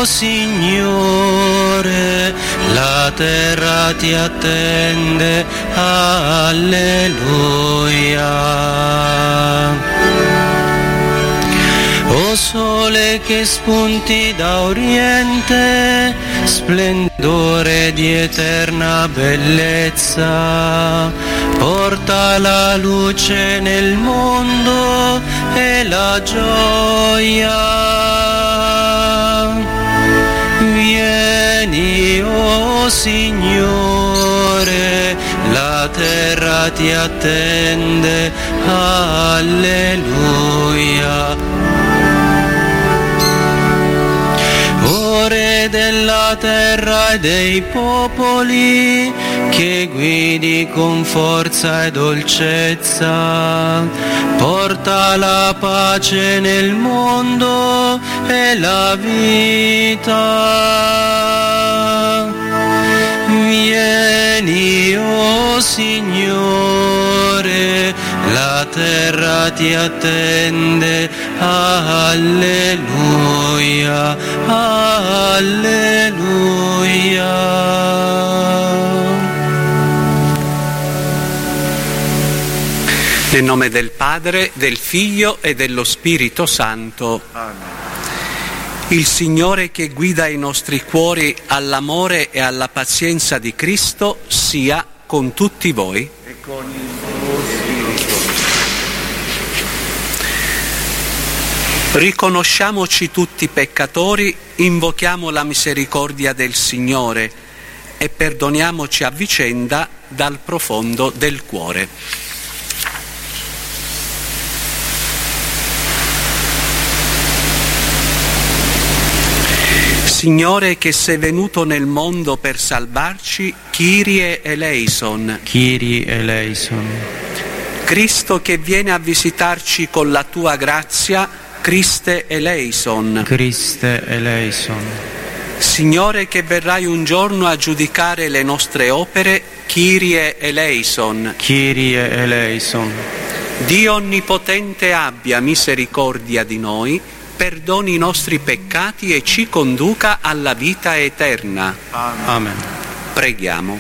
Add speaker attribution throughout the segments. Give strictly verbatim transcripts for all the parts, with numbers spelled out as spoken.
Speaker 1: Signore, la terra ti attende, alleluia. O sole che spunti da oriente, splendore di eterna bellezza, porta la luce nel mondo e la gioia. Vieni, o Signore, la terra ti attende, alleluia. O Re della terra e dei popoli, che guidi con forza e dolcezza, porta la pace nel mondo e la vita. Vieni, o Signore, la terra ti attende, alleluia, alleluia.
Speaker 2: Nel nome del Padre, del Figlio e dello Spirito Santo.
Speaker 3: Amen.
Speaker 2: Il Signore che guida i nostri cuori all'amore e alla pazienza di Cristo sia con tutti voi.
Speaker 3: E con il tuo spirito.
Speaker 2: Riconosciamoci tutti peccatori, invochiamo la misericordia del Signore e perdoniamoci a vicenda dal profondo del cuore. Signore che sei venuto nel mondo per salvarci, Kyrie eleison.
Speaker 1: Kyrie eleison.
Speaker 2: Cristo che viene a visitarci con la tua grazia, Christe eleison.
Speaker 1: Christe eleison.
Speaker 2: Signore che verrai un giorno a giudicare le nostre opere, Kyrie eleison.
Speaker 1: Kyrie eleison.
Speaker 2: Dio onnipotente abbia misericordia di noi, perdoni i nostri peccati e ci conduca alla vita eterna.
Speaker 3: Amen.
Speaker 1: Amen.
Speaker 2: Preghiamo.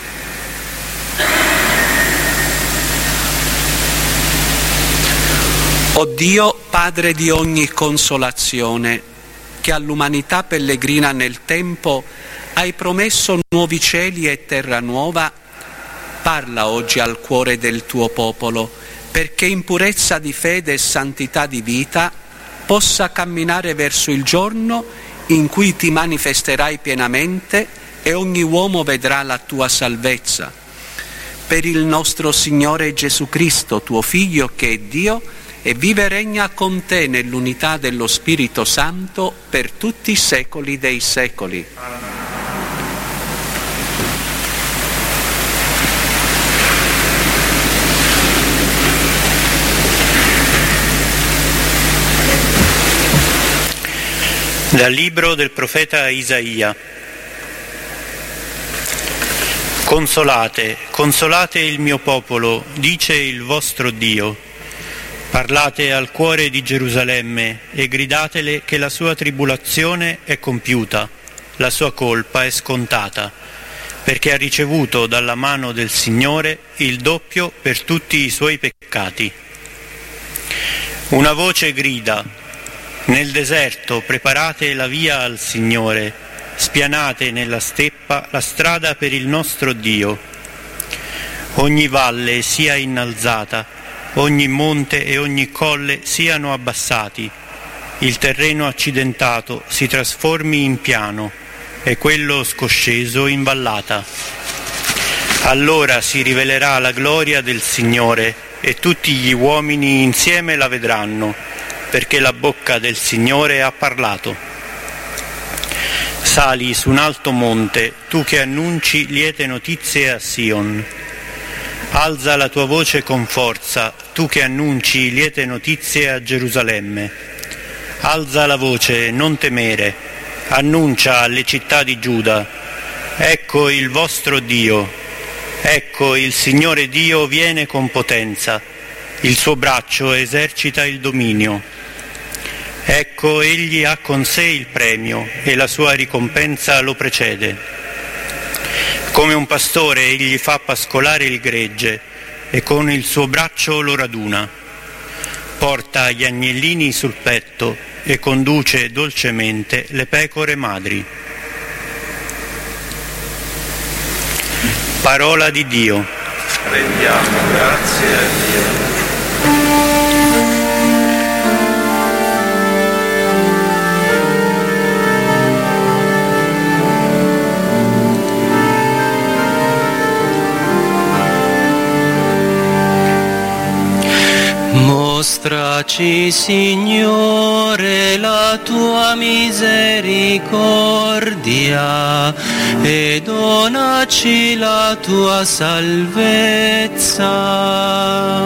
Speaker 2: O Dio, Padre di ogni consolazione, che all'umanità pellegrina nel tempo hai promesso nuovi cieli e terra nuova, parla oggi al cuore del tuo popolo, perché in purezza di fede e santità di vita possa camminare verso il giorno in cui ti manifesterai pienamente e ogni uomo vedrà la tua salvezza. Per il nostro Signore Gesù Cristo, tuo Figlio, che è Dio, e vive e regna con te nell'unità dello Spirito Santo per tutti i secoli dei secoli. Amen.
Speaker 4: Dal libro del profeta Isaia. Consolate, consolate il mio popolo, dice il vostro Dio. Parlate al cuore di Gerusalemme e gridatele che la sua tribolazione è compiuta, la sua colpa è scontata, perché ha ricevuto dalla mano del Signore il doppio per tutti i suoi peccati. Una voce grida: nel deserto preparate la via al Signore, spianate nella steppa la strada per il nostro Dio. Ogni valle sia innalzata, ogni monte e ogni colle siano abbassati, il terreno accidentato si trasformi in piano e quello scosceso in vallata. Allora si rivelerà la gloria del Signore e tutti gli uomini insieme la vedranno, perché la bocca del Signore ha parlato. Sali su un alto monte, tu che annunci liete notizie a Sion. Alza la tua voce con forza, tu che annunci liete notizie a Gerusalemme. Alza la voce, non temere, annuncia alle città di Giuda: ecco il vostro Dio, ecco il Signore Dio viene con potenza, il suo braccio esercita il dominio. Ecco, egli ha con sé il premio e la sua ricompensa lo precede. Come un pastore egli fa pascolare il gregge e con il suo braccio lo raduna. Porta gli agnellini sul petto e conduce dolcemente le pecore madri. Parola di Dio.
Speaker 3: Rendiamo grazie a Dio.
Speaker 1: Mostraci, Signore, la tua misericordia e donaci la tua salvezza.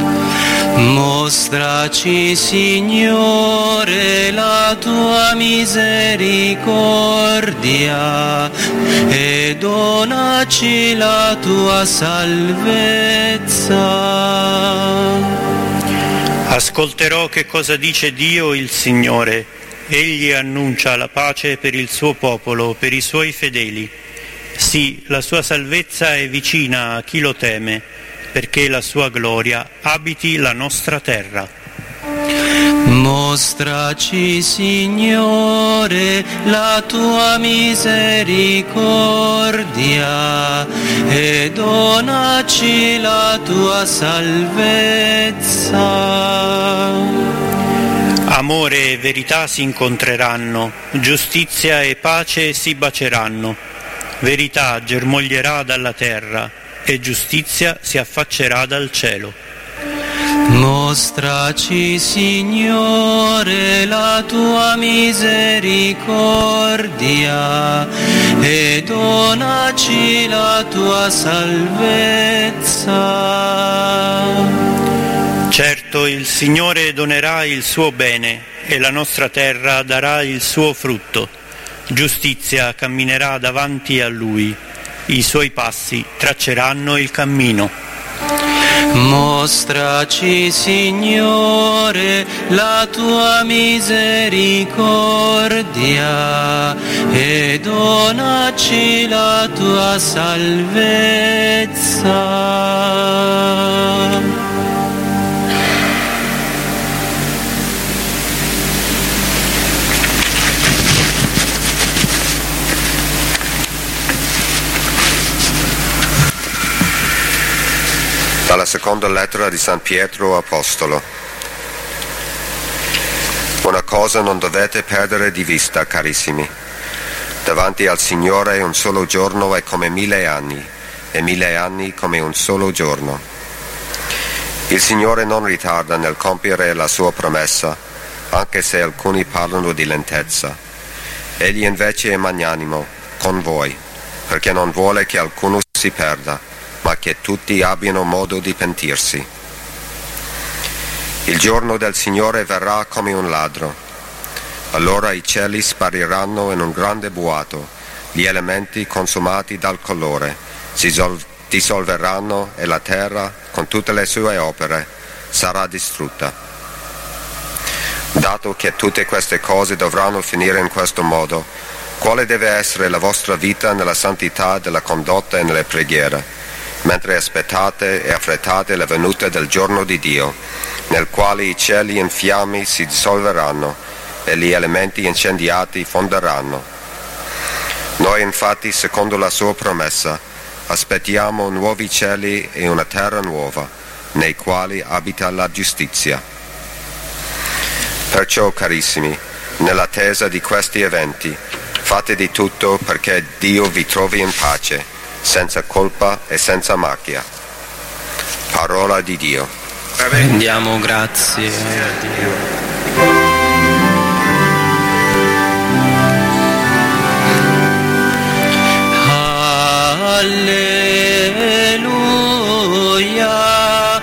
Speaker 1: Mostraci, Signore, la tua misericordia e donaci la tua salvezza.
Speaker 4: Ascolterò che cosa dice Dio il Signore. Egli annuncia la pace per il suo popolo, per i suoi fedeli. Sì, la sua salvezza è vicina a chi lo teme, perché la sua gloria abiti la nostra terra.
Speaker 1: Mostraci, Signore, la tua misericordia e donaci la tua salvezza.
Speaker 4: Amore e verità si incontreranno, giustizia e pace si baceranno. Verità germoglierà dalla terra e giustizia si affaccerà dal cielo.
Speaker 1: Mostraci, Signore, la tua misericordia e donaci la tua salvezza.
Speaker 4: Certo, il Signore donerà il suo bene e la nostra terra darà il suo frutto. Giustizia camminerà davanti a Lui, i suoi passi tracceranno il cammino.
Speaker 1: Mostraci, Signore, la tua misericordia e donaci la tua salvezza.
Speaker 5: Dalla seconda lettera di San Pietro Apostolo. Una cosa non dovete perdere di vista, carissimi. Davanti al Signore un solo giorno è come mille anni, e mille anni come un solo giorno. Il Signore non ritarda nel compiere la sua promessa, anche se alcuni parlano di lentezza. Egli invece è magnanimo con voi, perché non vuole che alcuno si perda, ma che tutti abbiano modo di pentirsi. Il giorno del Signore verrà come un ladro. Allora i cieli spariranno in un grande boato, gli elementi consumati dal calore si dissolveranno e la terra, con tutte le sue opere, sarà distrutta. Dato che tutte queste cose dovranno finire in questo modo, quale deve essere la vostra vita nella santità della condotta e nelle preghiere, mentre aspettate e affrettate la venuta del giorno di Dio, nel quale i cieli in fiamme si dissolveranno e gli elementi incendiati fonderanno. Noi infatti, secondo la sua promessa, aspettiamo nuovi cieli e una terra nuova, nei quali abita la giustizia. Perciò, carissimi, nell'attesa di questi eventi, fate di tutto perché Dio vi trovi in pace, senza colpa e senza macchia. Parola di Dio.
Speaker 1: Rendiamo grazie a Dio. Alleluia,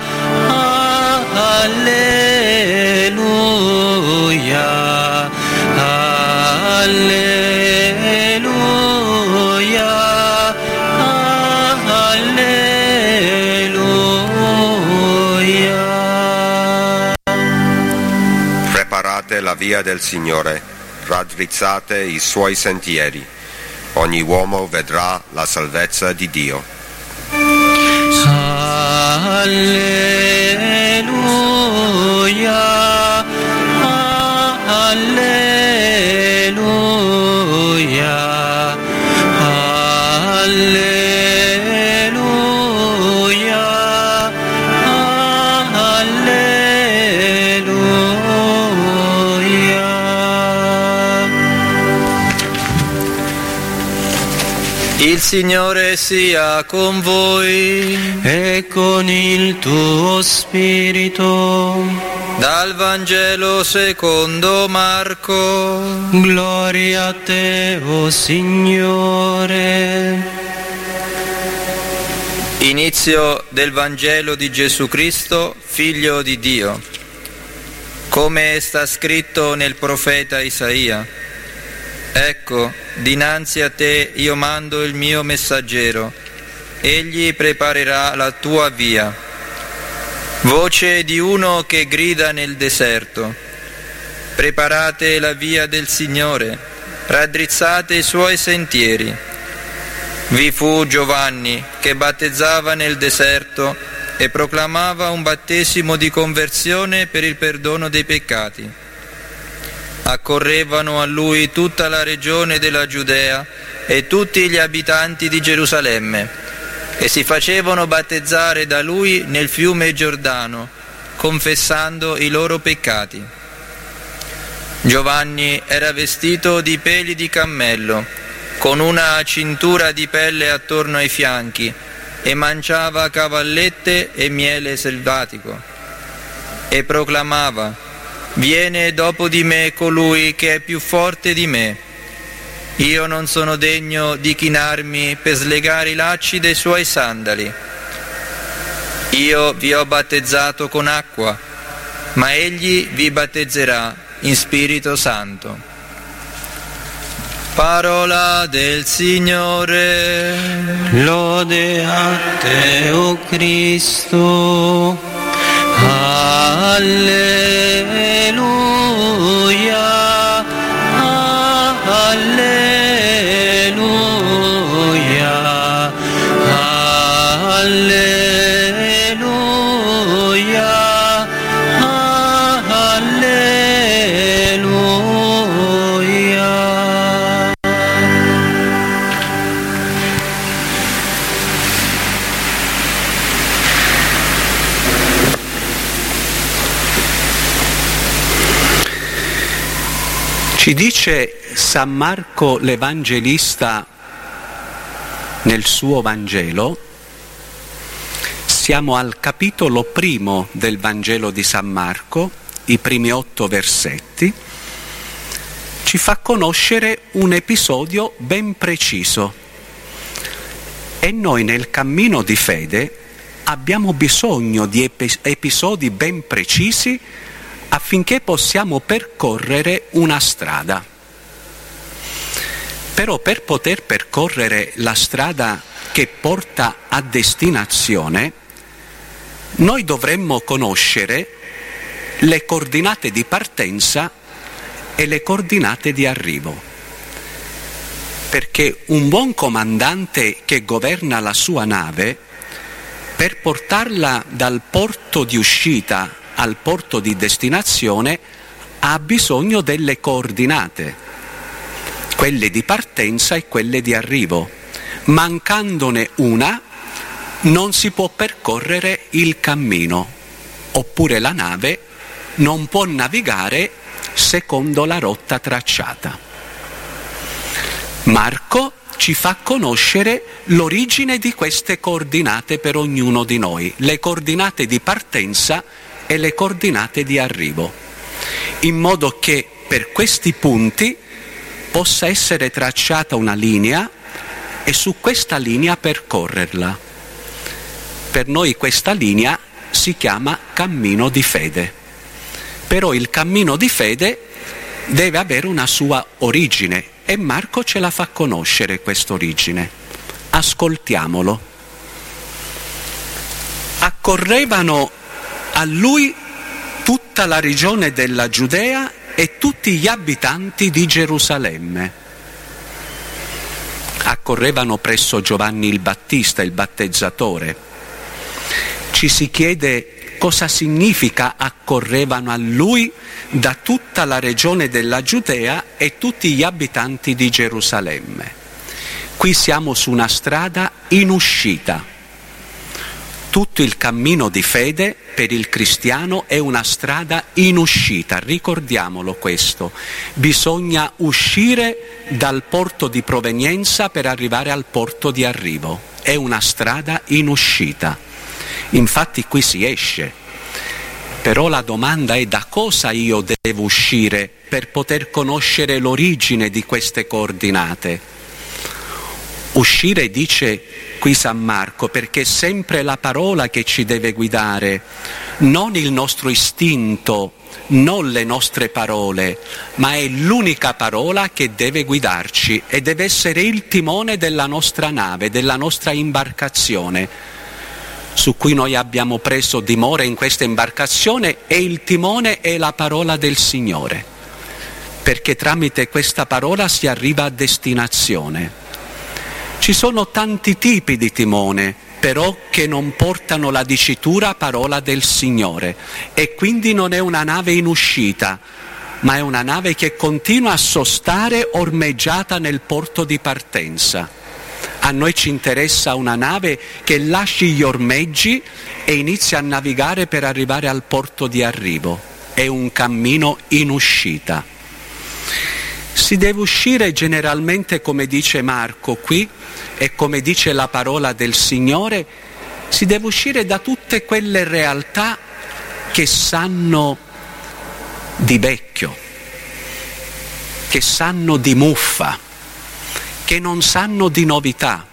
Speaker 1: alleluia, alleluia.
Speaker 5: la via del Signore, raddrizzate i suoi sentieri. Ogni uomo vedrà la salvezza di Dio.
Speaker 1: Alleluia, alleluia, alleluia.
Speaker 6: Il Signore sia con voi
Speaker 1: e con il tuo spirito.
Speaker 6: Dal Vangelo secondo Marco.
Speaker 1: Gloria a te, o Signore.
Speaker 6: Inizio del Vangelo di Gesù Cristo, Figlio di Dio. Come sta scritto nel profeta Isaia: ecco, dinanzi a te io mando il mio messaggero, egli preparerà la tua via. Voce di uno che grida nel deserto: preparate la via del Signore, raddrizzate i suoi sentieri. Vi fu Giovanni che battezzava nel deserto e proclamava un battesimo di conversione per il perdono dei peccati. Accorrevano a lui tutta la regione della Giudea e tutti gli abitanti di Gerusalemme, e si facevano battezzare da lui nel fiume Giordano, confessando i loro peccati. Giovanni era vestito di peli di cammello, con una cintura di pelle attorno ai fianchi, e mangiava cavallette e miele selvatico, e proclamava: viene dopo di me colui che è più forte di me. Io non sono degno di chinarmi per slegare i lacci dei suoi sandali. Io vi ho battezzato con acqua, ma egli vi battezzerà in Spirito Santo. Parola del Signore.
Speaker 1: Lode a te, o Cristo. Alleluia, alleluia, alleluia, alleluia.
Speaker 2: Ci dice San Marco l'Evangelista nel suo Vangelo, siamo al capitolo primo del Vangelo di San Marco, i primi otto versetti, ci fa conoscere un episodio ben preciso. E noi nel cammino di fede abbiamo bisogno di epi- episodi ben precisi affinché possiamo percorrere una strada. Però per poter percorrere la strada che porta a destinazione, noi dovremmo conoscere le coordinate di partenza e le coordinate di arrivo. Perché un buon comandante che governa la sua nave, per portarla dal porto di uscita al porto di destinazione, ha bisogno delle coordinate, quelle di partenza e quelle di arrivo. Mancandone una, non si può percorrere il cammino, oppure la nave non può navigare secondo la rotta tracciata. Marco ci fa conoscere l'origine di queste coordinate per ognuno di noi, le coordinate di partenza e le coordinate di arrivo, in modo che per questi punti possa essere tracciata una linea e su questa linea percorrerla. Per noi questa linea si chiama cammino di fede. Però il cammino di fede deve avere una sua origine e Marco ce la fa conoscere questa origine. Ascoltiamolo. Accorrevano a lui tutta la regione della Giudea e tutti gli abitanti di Gerusalemme. Accorrevano presso Giovanni il Battista, il battezzatore. Ci si chiede cosa significa accorrevano a lui da tutta la regione della Giudea e tutti gli abitanti di Gerusalemme. Qui siamo su una strada in uscita. Tutto il cammino di fede per il cristiano è una strada in uscita, ricordiamolo questo. Bisogna uscire dal porto di provenienza per arrivare al porto di arrivo. È una strada in uscita. Infatti qui si esce. Però la domanda è: da cosa io devo uscire per poter conoscere l'origine di queste coordinate? Uscire, dice qui San Marco, perché è sempre la parola che ci deve guidare, non il nostro istinto, non le nostre parole, ma è l'unica parola che deve guidarci e deve essere il timone della nostra nave, della nostra imbarcazione, su cui noi abbiamo preso dimora in questa imbarcazione, e il timone è la parola del Signore, perché tramite questa parola si arriva a destinazione. Ci sono tanti tipi di timone, però che non portano la dicitura parola del Signore, e quindi non è una nave in uscita, ma è una nave che continua a sostare ormeggiata nel porto di partenza. A noi ci interessa una nave che lasci gli ormeggi e inizia a navigare per arrivare al porto di arrivo. È un cammino in uscita. Si deve uscire generalmente, come dice Marco qui, e come dice la parola del Signore, si deve uscire da tutte quelle realtà che sanno di vecchio, che sanno di muffa, che non sanno di novità,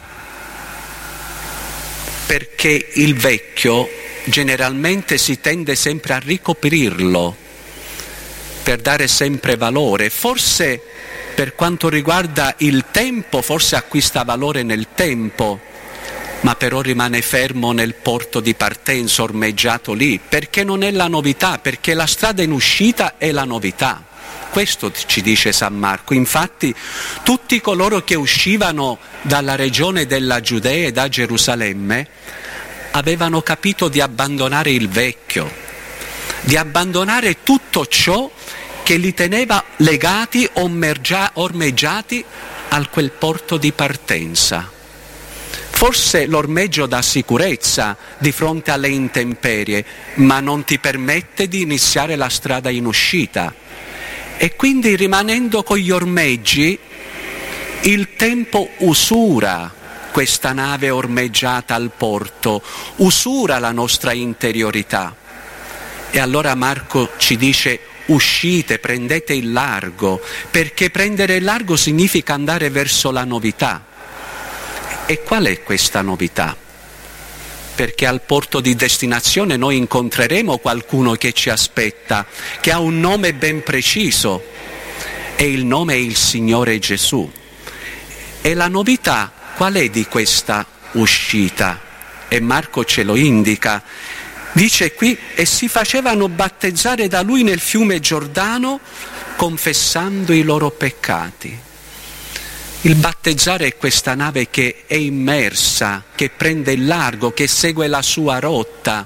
Speaker 2: perché il vecchio generalmente si tende sempre a ricoprirlo per dare sempre valore. Forse per quanto riguarda il tempo, forse acquista valore nel tempo, ma però rimane fermo nel porto di partenza, ormeggiato lì, perché non è la novità, perché la strada in uscita è la novità. Questo ci dice San Marco. Infatti tutti coloro che uscivano dalla regione della Giudea e da Gerusalemme avevano capito di abbandonare il vecchio, di abbandonare tutto ciò che li teneva legati, ormeggiati a quel porto di partenza. Forse l'ormeggio dà sicurezza di fronte alle intemperie, ma non ti permette di iniziare la strada in uscita. E quindi, rimanendo con gli ormeggi, il tempo usura questa nave ormeggiata al porto, usura la nostra interiorità. E allora Marco ci dice: uscite, prendete il largo, perché prendere il largo significa andare verso la novità. E qual è questa novità? Perché al porto di destinazione noi incontreremo qualcuno che ci aspetta, che ha un nome ben preciso, e il nome è il Signore Gesù. E la novità qual è di questa uscita? E Marco ce lo indica. Dice qui: e si facevano battezzare da lui nel fiume Giordano, confessando i loro peccati. Il battezzare è questa nave che è immersa, che prende il largo, che segue la sua rotta.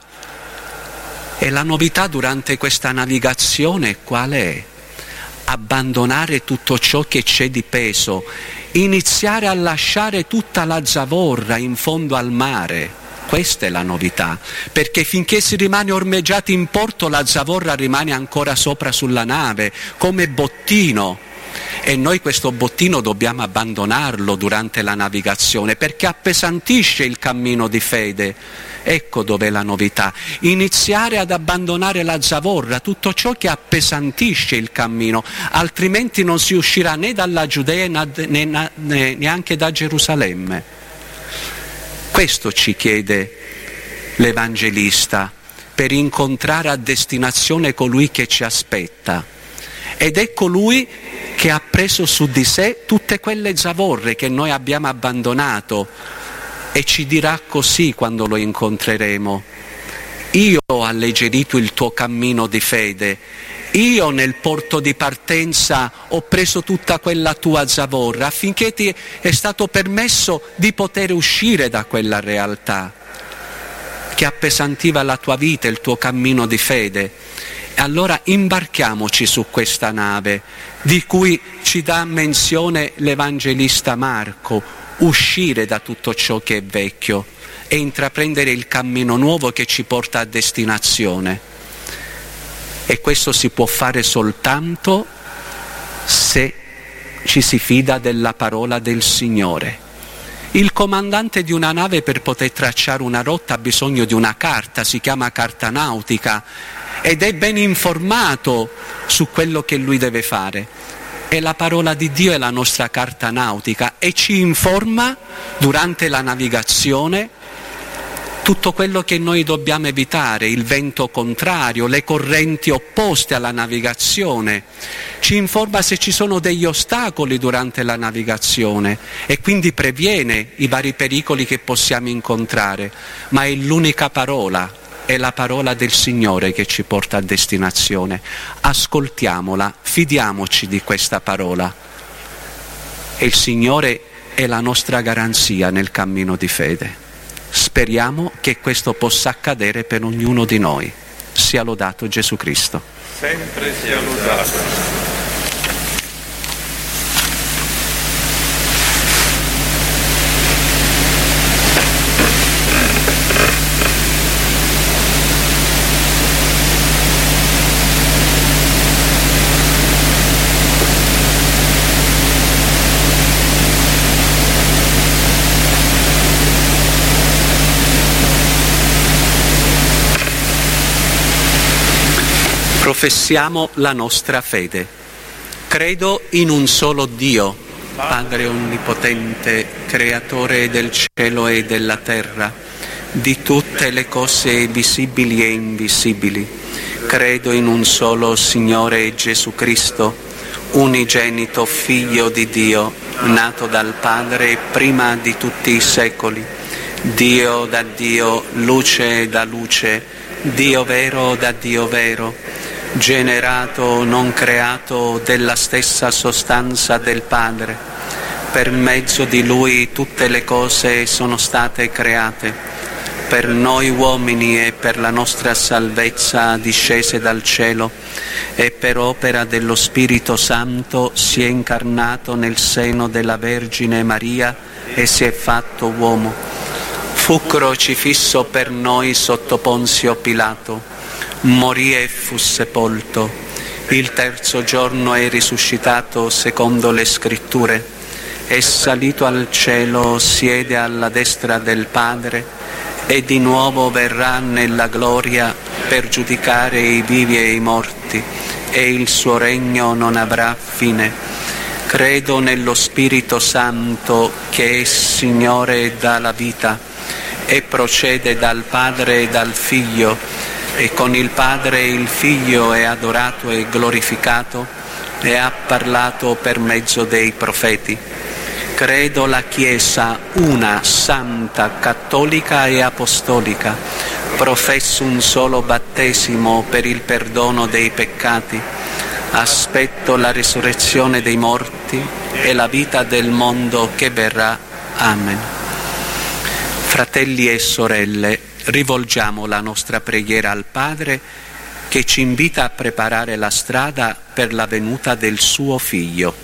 Speaker 2: E la novità durante questa navigazione qual è? Abbandonare tutto ciò che c'è di peso, iniziare a lasciare tutta la zavorra in fondo al mare. Questa è la novità, perché finché si rimane ormeggiati in porto la zavorra rimane ancora sopra sulla nave, come bottino, e noi questo bottino dobbiamo abbandonarlo durante la navigazione, perché appesantisce il cammino di fede. Ecco dov'è la novità: iniziare ad abbandonare la zavorra, tutto ciò che appesantisce il cammino, altrimenti non si uscirà né dalla Giudea né, né, né neanche da Gerusalemme. Questo ci chiede l'Evangelista, per incontrare a destinazione colui che ci aspetta. Ed è colui che ha preso su di sé tutte quelle zavorre che noi abbiamo abbandonato, e ci dirà così quando lo incontreremo: io ho alleggerito il tuo cammino di fede, io nel porto di partenza ho preso tutta quella tua zavorra affinché ti è stato permesso di poter uscire da quella realtà che appesantiva la tua vita, il tuo cammino di fede. E allora imbarchiamoci su questa nave di cui ci dà menzione l'Evangelista Marco, uscire da tutto ciò che è vecchio e intraprendere il cammino nuovo che ci porta a destinazione. E questo si può fare soltanto se ci si fida della parola del Signore. Il comandante di una nave, per poter tracciare una rotta, ha bisogno di una carta, si chiama carta nautica, ed è ben informato su quello che lui deve fare. E la parola di Dio è la nostra carta nautica e ci informa durante la navigazione tutto quello che noi dobbiamo evitare, il vento contrario, le correnti opposte alla navigazione. Ci informa se ci sono degli ostacoli durante la navigazione e quindi previene i vari pericoli che possiamo incontrare. Ma è l'unica parola, è la parola del Signore che ci porta a destinazione. Ascoltiamola, fidiamoci di questa parola. E il Signore è la nostra garanzia nel cammino di fede. Speriamo che questo possa accadere per ognuno di noi. Sia lodato Gesù Cristo.
Speaker 3: Sempre sia lodato.
Speaker 2: Professiamo la nostra fede. Credo in un solo Dio, Padre Onnipotente, Creatore del cielo e della terra, di tutte le cose visibili e invisibili. Credo in un solo Signore Gesù Cristo, unigenito Figlio di Dio, nato dal Padre prima di tutti i secoli, Dio da Dio, luce da luce, Dio vero da Dio vero, generato, non creato, della stessa sostanza del Padre. Per mezzo di Lui tutte le cose sono state create. Per noi uomini e per la nostra salvezza discese dal cielo e per opera dello Spirito Santo si è incarnato nel seno della Vergine Maria e si è fatto uomo. Fu crocifisso per noi sotto Ponzio Pilato. Morì e fu sepolto. Il terzo giorno è risuscitato secondo le Scritture. È salito al cielo, siede alla destra del Padre e di nuovo verrà nella gloria per giudicare i vivi e i morti, e il suo regno non avrà fine. Credo nello Spirito Santo che è Signore e dà la vita e procede dal Padre e dal Figlio, e con il Padre e il Figlio è adorato e glorificato e ha parlato per mezzo dei profeti. Credo la Chiesa una, santa, cattolica e apostolica. Professo un solo battesimo per il perdono dei peccati. Aspetto la risurrezione dei morti e la vita del mondo che verrà. Amen. Fratelli e sorelle, rivolgiamo la nostra preghiera al Padre che ci invita a preparare la strada per la venuta del suo Figlio.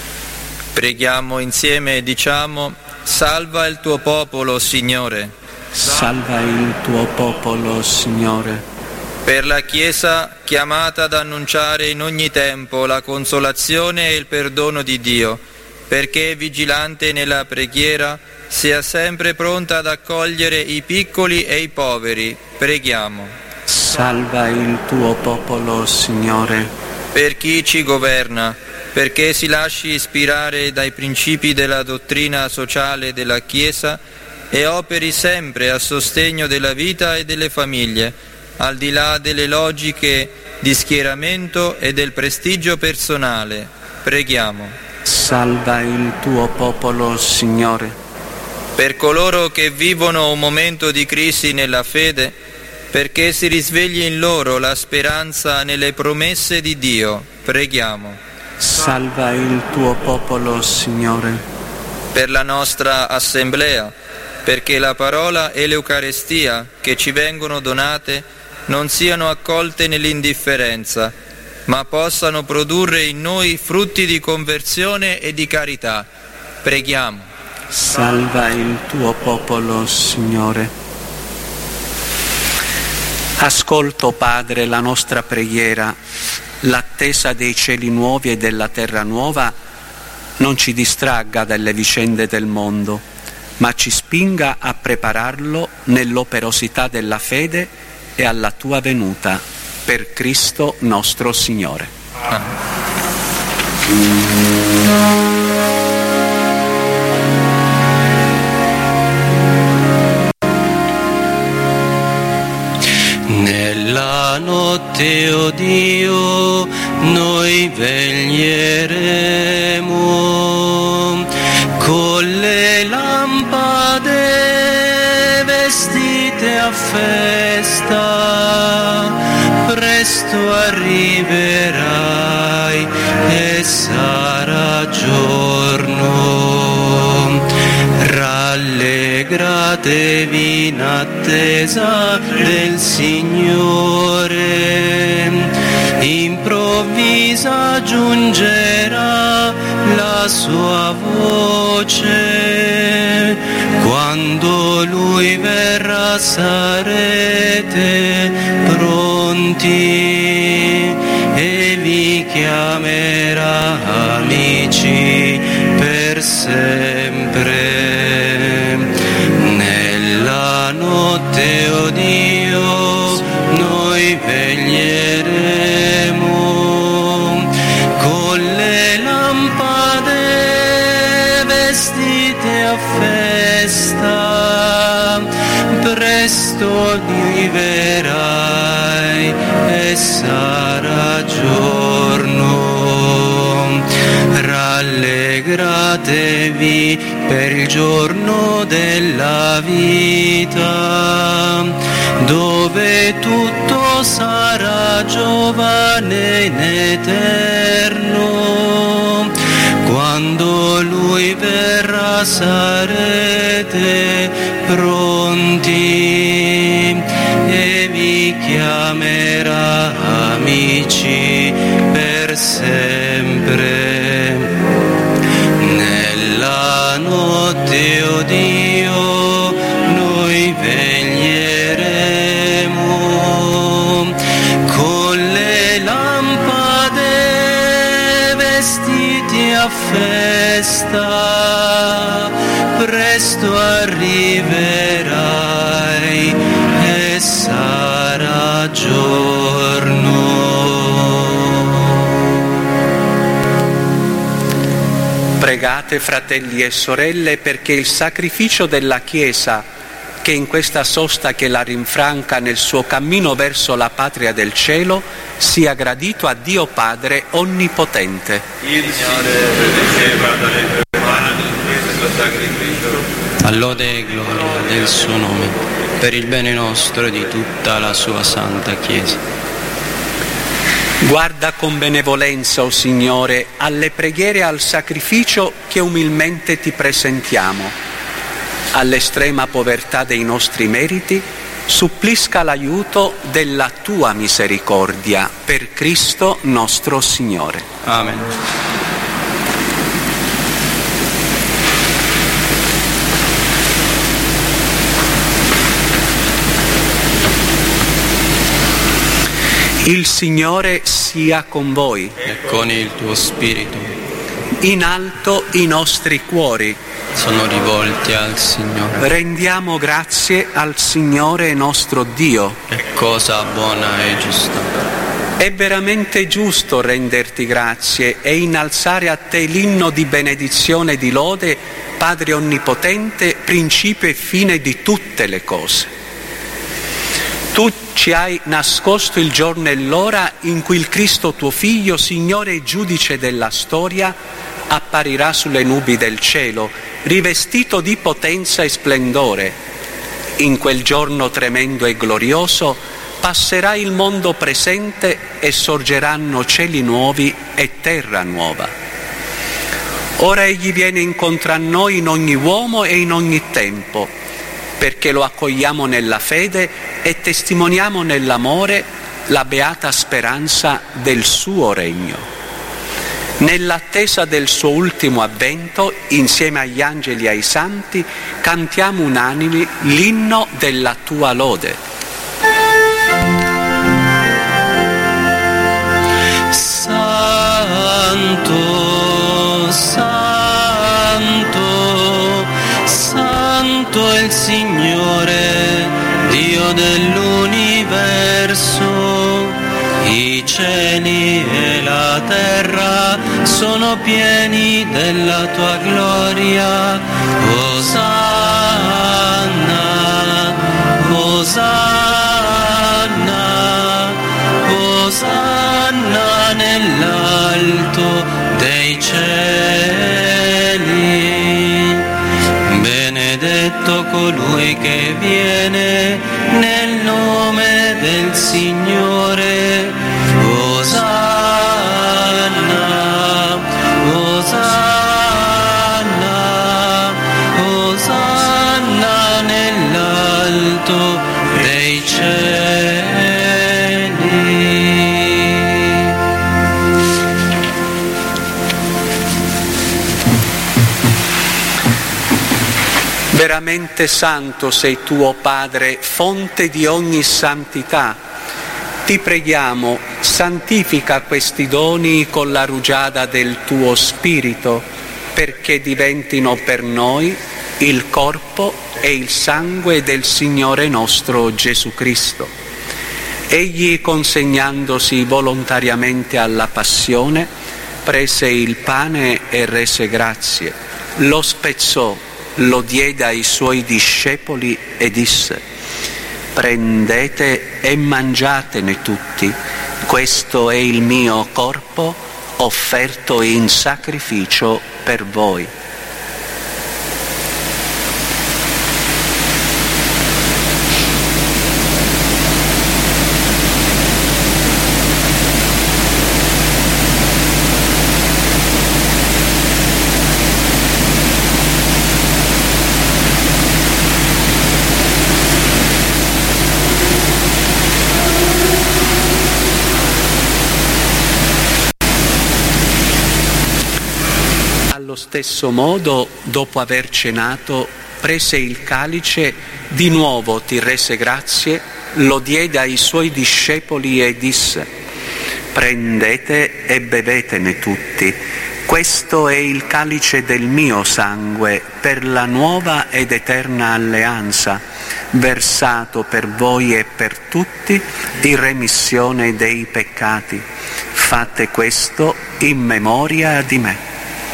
Speaker 6: Preghiamo insieme e diciamo: salva il tuo popolo, Signore.
Speaker 2: Salva il tuo popolo, Signore.
Speaker 6: Per la Chiesa chiamata ad annunciare in ogni tempo la consolazione e il perdono di Dio, perché vigilante nella preghiera sia sempre pronta ad accogliere i piccoli e i poveri. Preghiamo.
Speaker 2: Salva il tuo popolo, Signore.
Speaker 6: Per chi ci governa, perché si lasci ispirare dai principi della dottrina sociale della Chiesa e operi sempre a sostegno della vita e delle famiglie, al di là delle logiche di schieramento e del prestigio personale. Preghiamo.
Speaker 2: Salva il tuo popolo, Signore.
Speaker 6: Per coloro che vivono un momento di crisi nella fede, perché si risvegli in loro la speranza nelle promesse di Dio. Preghiamo.
Speaker 2: Salva il tuo popolo, Signore.
Speaker 6: Per la nostra assemblea, perché la parola e l'Eucarestia che ci vengono donate non siano accolte nell'indifferenza, ma possano produrre in noi frutti di conversione e di carità. Preghiamo.
Speaker 2: Salva il tuo popolo, Signore. Ascolto, Padre, la nostra preghiera. L'attesa dei cieli nuovi e della terra nuova non ci distragga dalle vicende del mondo, ma ci spinga a prepararlo nell'operosità della fede e alla tua venuta, per Cristo nostro Signore. Amen.
Speaker 1: Nella notte, o Dio, noi veglieremo con le lampade vestite a festa, presto arriverai e sarà giorno. Rallegratevi in attesa del Signore, improvvisa giungerà la sua voce, quando Lui verrà sarete pronti e vi chiamerà amici per sempre. Nella notte, o Dio, noi veglieremo con le lampade vestite a festa, presto arriverai e sarà giorno. Rallegratevi per il giorno della vita, dove tutto sarà giovane in eterno. Quando Lui verrà sarete pronti e vi chiamerà amici per sempre. Nella notte, o Dio, noi veglieremo con le lampade vestiti a festa, presto arriverai e sarà giorno.
Speaker 2: Pregate, fratelli e sorelle, perché il sacrificio della Chiesa, che in questa sosta che la rinfranca nel suo cammino verso la patria del cielo, sia gradito a Dio Padre Onnipotente.
Speaker 3: Il Signore riceva dalle tue mani questo sacrificio,
Speaker 1: all'ode e gloria del suo nome, per il bene nostro e di tutta la sua santa Chiesa.
Speaker 2: Guarda con benevolenza, o Signore, alle preghiere e al sacrificio che umilmente ti presentiamo. All'estrema povertà dei nostri meriti, supplisca l'aiuto della tua misericordia, per Cristo nostro Signore.
Speaker 1: Amen.
Speaker 2: Il Signore sia con voi.
Speaker 1: E con il tuo spirito.
Speaker 2: In alto i nostri cuori.
Speaker 1: Sono rivolti al Signore.
Speaker 2: Rendiamo grazie al Signore nostro Dio.
Speaker 1: È cosa buona e giusta.
Speaker 2: È veramente giusto renderti grazie e innalzare a te l'inno di benedizione e di lode, Padre Onnipotente, principio e fine di tutte le cose. Tu ci hai nascosto il giorno e l'ora in cui il Cristo tuo Figlio, Signore e Giudice della storia, apparirà sulle nubi del cielo, rivestito di potenza e splendore. In quel giorno tremendo e glorioso passerà il mondo presente e sorgeranno cieli nuovi e terra nuova. Ora egli viene incontro a noi in ogni uomo e in ogni tempo, perché lo accogliamo nella fede e testimoniamo nell'amore la beata speranza del suo regno. Nell'attesa del suo ultimo avvento, insieme agli angeli e ai santi, cantiamo unanimi l'inno della tua lode.
Speaker 1: Santo, Santo, Santo è il Signore, Dio dell'universo. I cieli e la terra sono pieni della tua gloria. Osanna, Osanna, Osanna nell'alto dei cieli. Benedetto colui che viene nel nome del Signore. Osanna, Osanna, Osanna nell'alto dei cieli.
Speaker 2: Veramente santo sei tu, o Padre, fonte di ogni santità. Ti preghiamo, santifica questi doni con la rugiada del tuo Spirito, perché diventino per noi il corpo e il sangue del Signore nostro Gesù Cristo. Egli, consegnandosi volontariamente alla passione, prese il pane e rese grazie, lo spezzò, lo diede ai suoi discepoli e disse: prendete e mangiatene tutti, questo è il mio corpo offerto in sacrificio per voi. Allo stesso modo, dopo aver cenato, prese il calice, di nuovo ti rese grazie, lo diede ai suoi discepoli e disse: prendete e bevetene tutti, questo è il calice del mio sangue per la nuova ed eterna alleanza, versato per voi e per tutti in remissione dei peccati. Fate questo in memoria di me.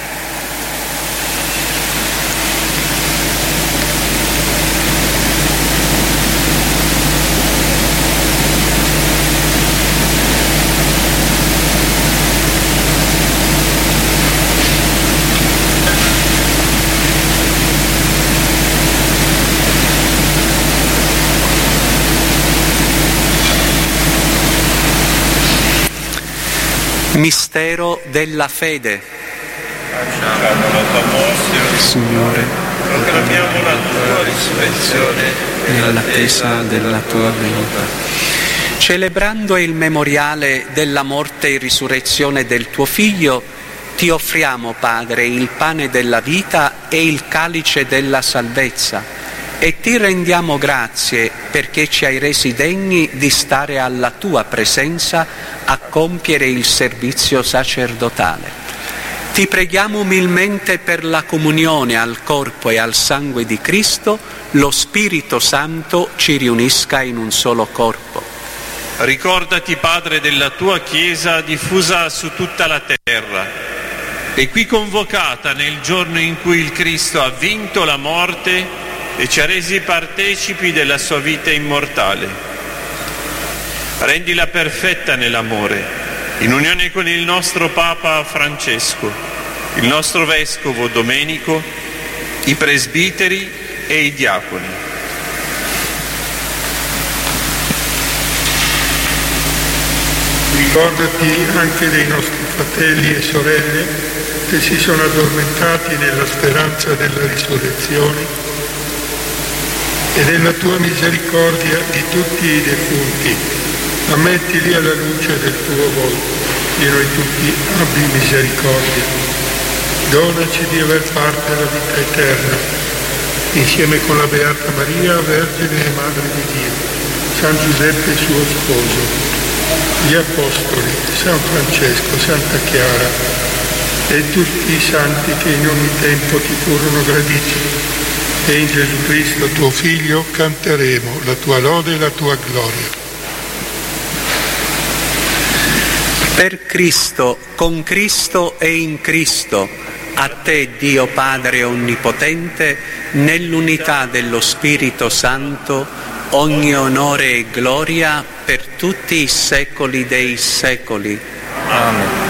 Speaker 2: Mistero della fede.
Speaker 3: Facciamo la tua morte,
Speaker 2: Signore,
Speaker 3: proclamiamo la tua risurrezione
Speaker 2: nell'attesa della tua venuta. Celebrando il memoriale della morte e risurrezione del tuo Figlio, ti offriamo, Padre, il pane della vita e il calice della salvezza, e ti rendiamo grazie perché ci hai resi degni di stare alla tua presenza a compiere il servizio sacerdotale. Ti preghiamo umilmente per la comunione al corpo e al sangue di Cristo, lo Spirito Santo ci riunisca in un solo corpo.
Speaker 3: Ricordati, Padre, della tua Chiesa diffusa su tutta la terra e qui convocata nel giorno in cui il Cristo ha vinto la morte e ci ha resi partecipi della sua vita immortale. Rendila perfetta nell'amore, in unione con il nostro Papa Francesco, il nostro Vescovo Domenico, i presbiteri e i diaconi.
Speaker 7: Ricordati anche dei nostri fratelli e sorelle che si sono addormentati nella speranza della risurrezione e della tua misericordia di tutti i defunti. Ammettili alla luce del tuo volto. Di noi tutti abbi misericordia. Donaci di aver parte alla vita eterna, insieme con la Beata Maria, Vergine e Madre di Dio, San Giuseppe suo sposo, gli Apostoli, San Francesco, Santa Chiara e tutti i santi che in ogni tempo ti furono graditi. E in Gesù Cristo, tuo Figlio, canteremo la tua lode e la tua gloria.
Speaker 2: Per Cristo, con Cristo e in Cristo, a te Dio Padre Onnipotente, nell'unità dello Spirito Santo, ogni onore e gloria per tutti i secoli dei secoli.
Speaker 6: Amen.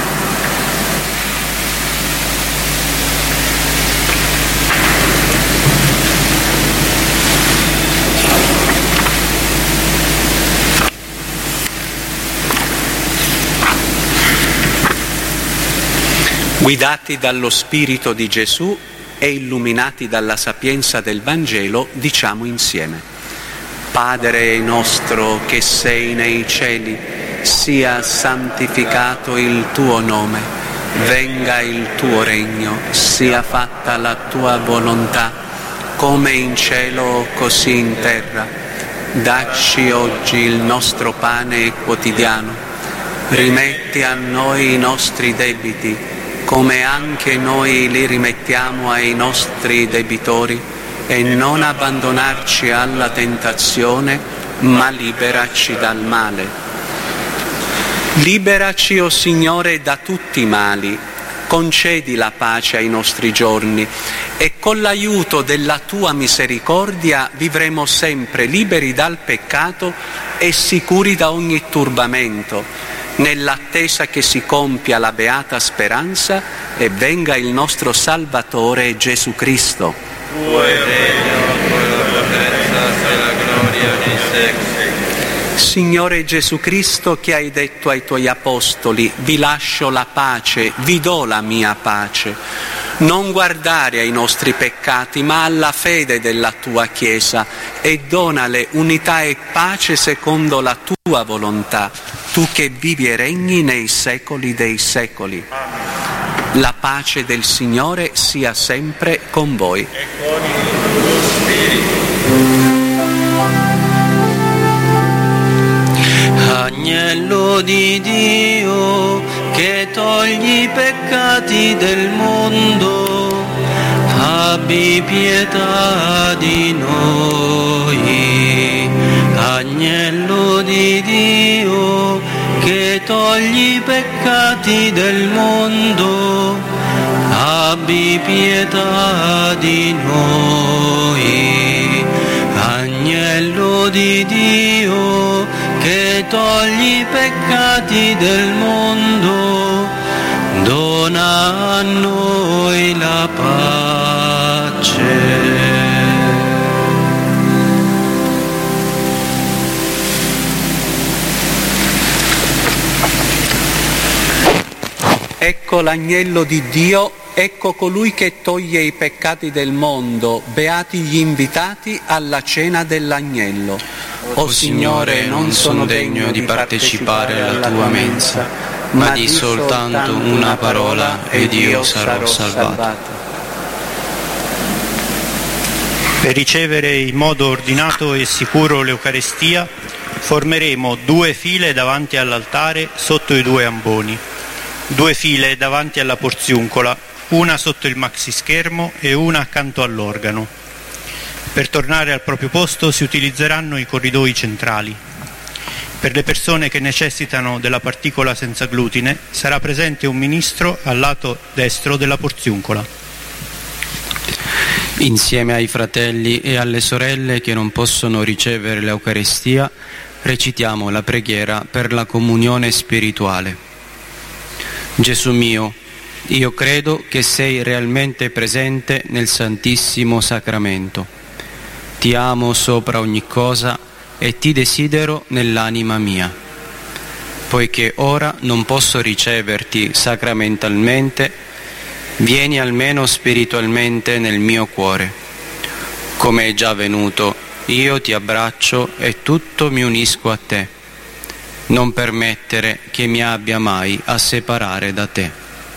Speaker 2: Guidati dallo Spirito di Gesù e illuminati dalla sapienza del Vangelo, diciamo insieme: Padre nostro che sei nei cieli, sia santificato il tuo nome, venga il tuo regno, sia fatta la tua volontà, come in cielo così in terra. Dacci oggi il nostro pane quotidiano, rimetti a noi i nostri debiti, come anche noi li rimettiamo ai nostri debitori, e non abbandonarci alla tentazione, ma liberaci dal male. Liberaci, o Signore, da tutti i mali, concedi la pace ai nostri giorni, e con l'aiuto della tua misericordia vivremo sempre liberi dal peccato e sicuri da ogni turbamento, nell'attesa che si compia la beata speranza e venga il nostro Salvatore Gesù Cristo.
Speaker 6: Tuo è il regno, tua la potenza e la gloria nei secoli.
Speaker 2: Signore Gesù Cristo, che hai detto ai tuoi apostoli: vi lascio la pace, vi do la mia pace. Non guardare ai nostri peccati, ma alla fede della tua Chiesa, e donale unità e pace secondo la tua volontà, tu che vivi e regni nei secoli dei secoli. La pace del Signore sia sempre con voi.
Speaker 6: E con il tuo spirito.
Speaker 1: Agnello di Dio, che togli i peccati del mondo, abbi pietà di noi. Agnello di Dio, che togli i peccati del mondo, abbi pietà di noi. Agnello di Dio, che togli i peccati del mondo, dona a noi la pace.
Speaker 2: Ecco l'agnello di Dio, ecco colui che toglie i peccati del mondo, beati gli invitati alla cena dell'agnello.
Speaker 1: O Signore, non sono degno di partecipare alla tua mensa, ma di soltanto una parola ed io sarò salvato.
Speaker 4: Per ricevere in modo ordinato e sicuro l'Eucaristia, formeremo due file davanti all'altare sotto i due amboni, due file davanti alla porziuncola, una sotto il maxischermo e una accanto all'organo. Per tornare al proprio posto si utilizzeranno i corridoi centrali. Per le persone che necessitano della particola senza glutine sarà presente un ministro al lato destro della porziuncola.
Speaker 1: Insieme ai fratelli e alle sorelle che non possono ricevere l'Eucaristia, recitiamo la preghiera per la comunione spirituale. Gesù mio, io credo che sei realmente presente nel Santissimo Sacramento. Ti amo sopra ogni cosa e ti desidero nell'anima mia. poiché ora non posso riceverti sacramentalmente, vieni almeno spiritualmente nel mio cuore. Come è già venuto, io ti abbraccio e tutto mi unisco a te. Non permettere che mi abbia mai a separare da te.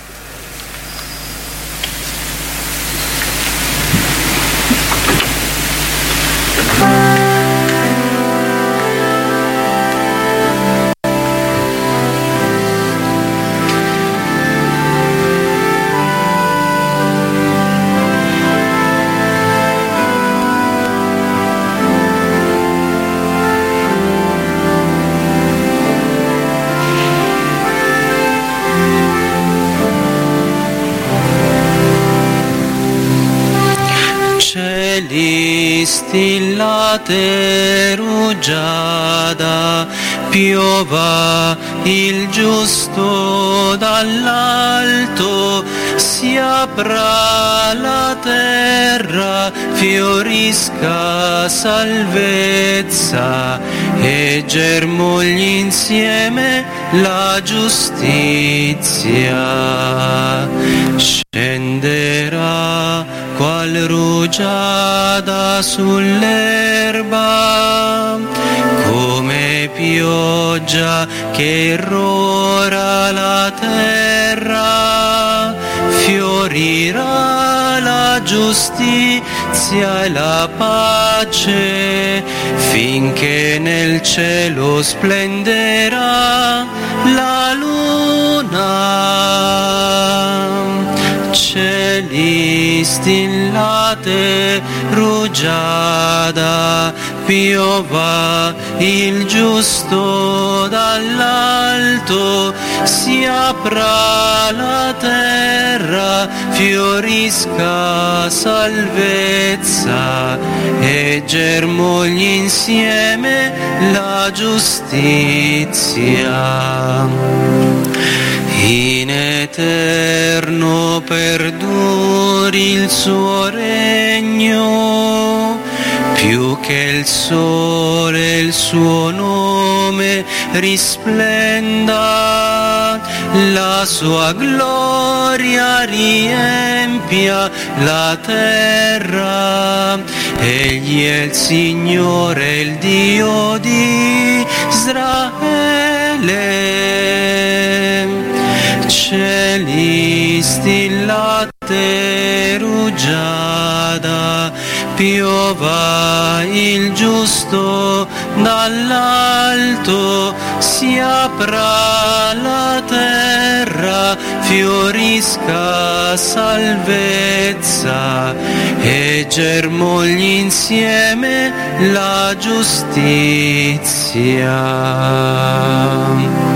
Speaker 1: Stillate rugiada, piova il giusto dall'alto, si apra la terra, fiorisca salvezza e germogli insieme la giustizia. Scenderà qual rugiada sull'erba, come pioggia che irrora la terra, fiorirà la giustizia e la pace, finché nel cielo splenderà la luna. Cieli stillate rugiada, piova il giusto dall'alto, si apra la terra, fiorisca salvezza e germogli insieme la giustizia. In eterno perduri il suo regno, più che il sole il suo nome risplenda, la sua gloria riempia la terra. Egli è il Signore, il Dio di Israele. Cieli stillate rugiada, piova il giusto dall'alto, si apra la terra, fiorisca salvezza e germogli insieme la giustizia.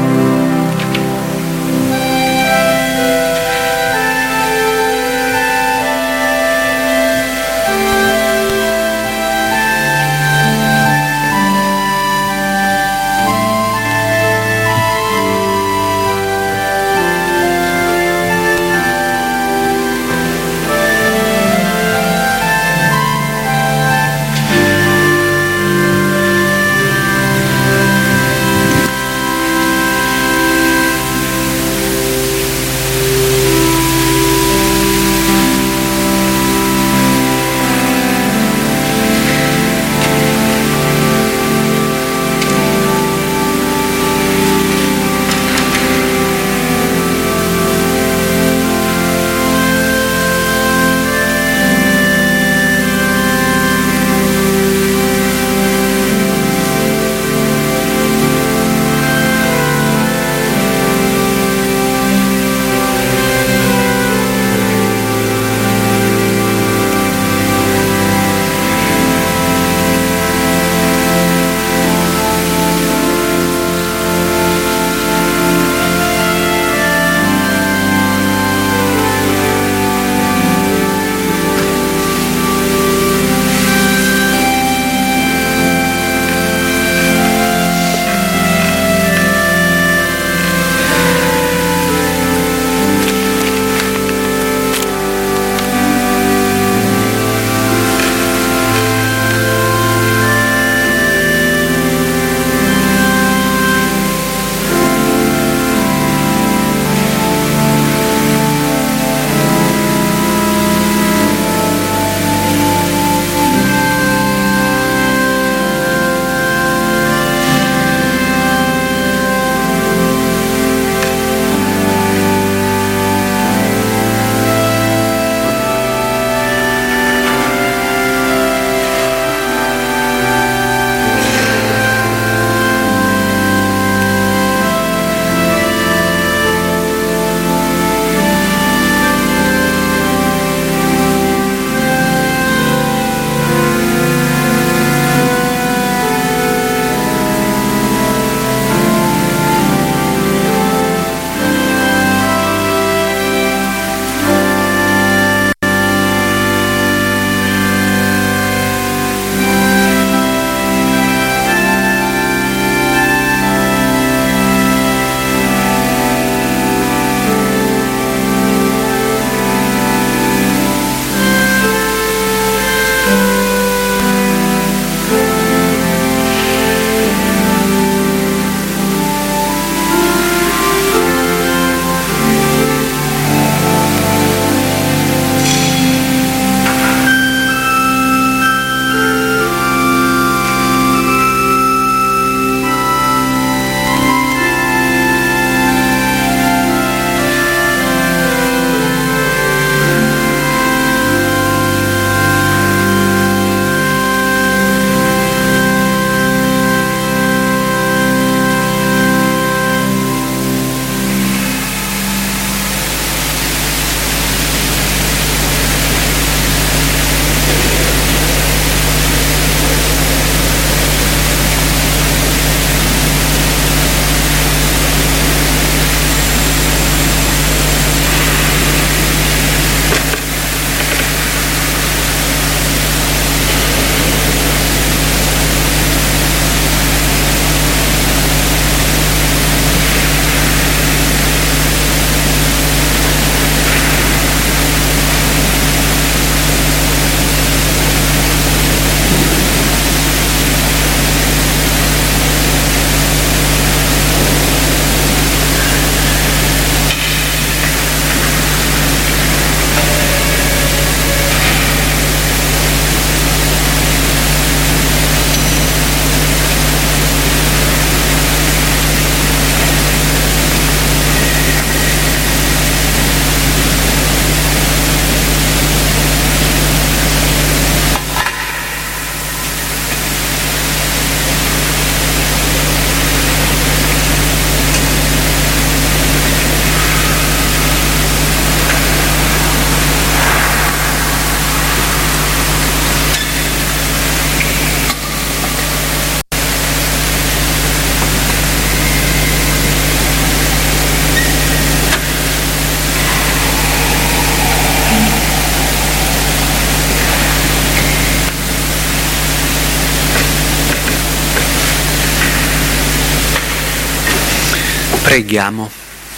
Speaker 2: Preghiamo.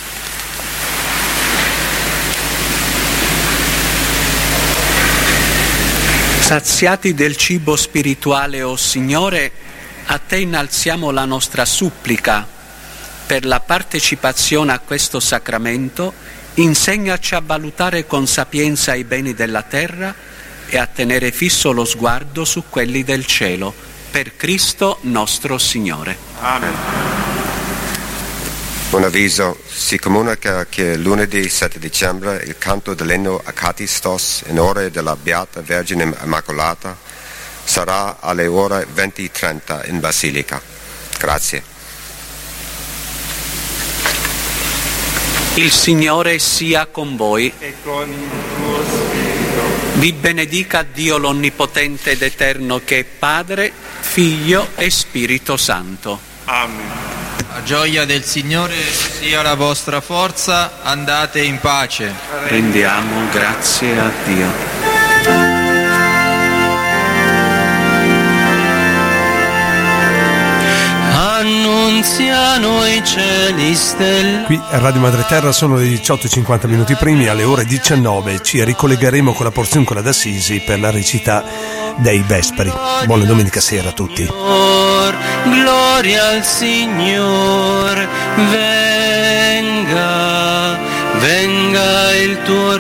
Speaker 2: Saziati del cibo spirituale, o Signore, a te innalziamo la nostra supplica per la partecipazione a questo sacramento. Insegnaci a valutare con sapienza i beni della terra e a tenere fisso lo sguardo su quelli del cielo. Per Cristo nostro Signore.
Speaker 3: Amen.
Speaker 5: Un avviso: si comunica che lunedì sette dicembre il canto dell'inno Acatistos in ore della Beata Vergine Immacolata sarà alle ore venti e trenta in Basilica. Grazie.
Speaker 2: Il Signore sia con voi.
Speaker 3: E con il tuo spirito.
Speaker 2: Vi benedica Dio l'Onnipotente ed Eterno, che è Padre, Figlio e Spirito Santo.
Speaker 3: Amen.
Speaker 6: La gioia del Signore sia la vostra forza, andate in pace.
Speaker 2: Rendiamo grazie a Dio.
Speaker 1: Annunziano i cieli stellati.
Speaker 8: Qui a Radio Madre Terra sono le diciotto e cinquanta minuti primi, alle ore diciannove ci ricollegheremo con la Porziuncola d'Assisi per la recita dei Vesperi. Buona domenica sera a tutti.
Speaker 1: Gloria al Signore, venga, venga il tuo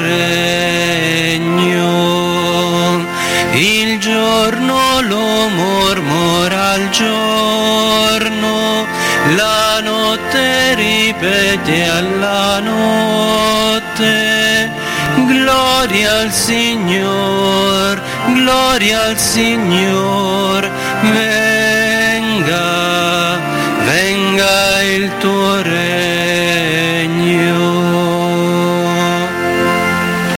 Speaker 1: regno. Il giorno lo mormora al giorno, la notte ripete alla notte. Gloria al Signor, gloria al Signor, venga, venga il tuo regno.